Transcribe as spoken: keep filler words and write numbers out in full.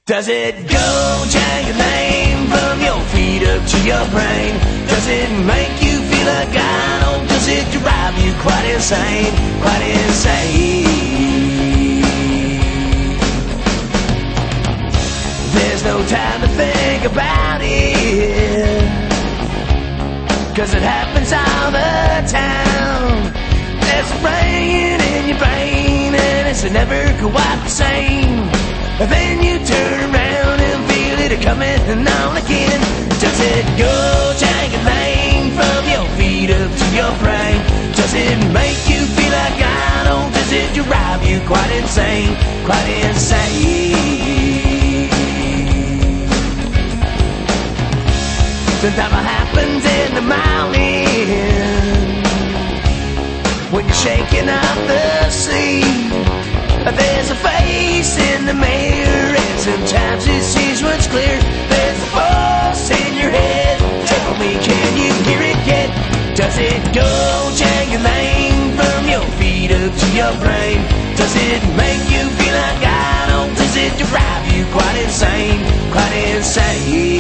Does it go jangling from your feet up to your brain? Does it make you feel like God? Or does it drive you quite insane? Quite insane. There's no time to think about it, 'cause it happens all the time. There's a ringing in your brain and it's never quite the same. Then you turn around and feel it coming on again. Does it go jangling from your feet up to your brain? Does it make you feel like God? Or does it drive you quite insane? Quite insane. Sometimes it happens in the morning when you're shaking up the sleep. There's a face in the mirror and sometimes it seems much clear. There's a voice in your head. Tell me, can you hear it yet? Does it go jangling from your feet up to your brain? Does it make you feel like God? Or does it drive you quite insane? Quite insane.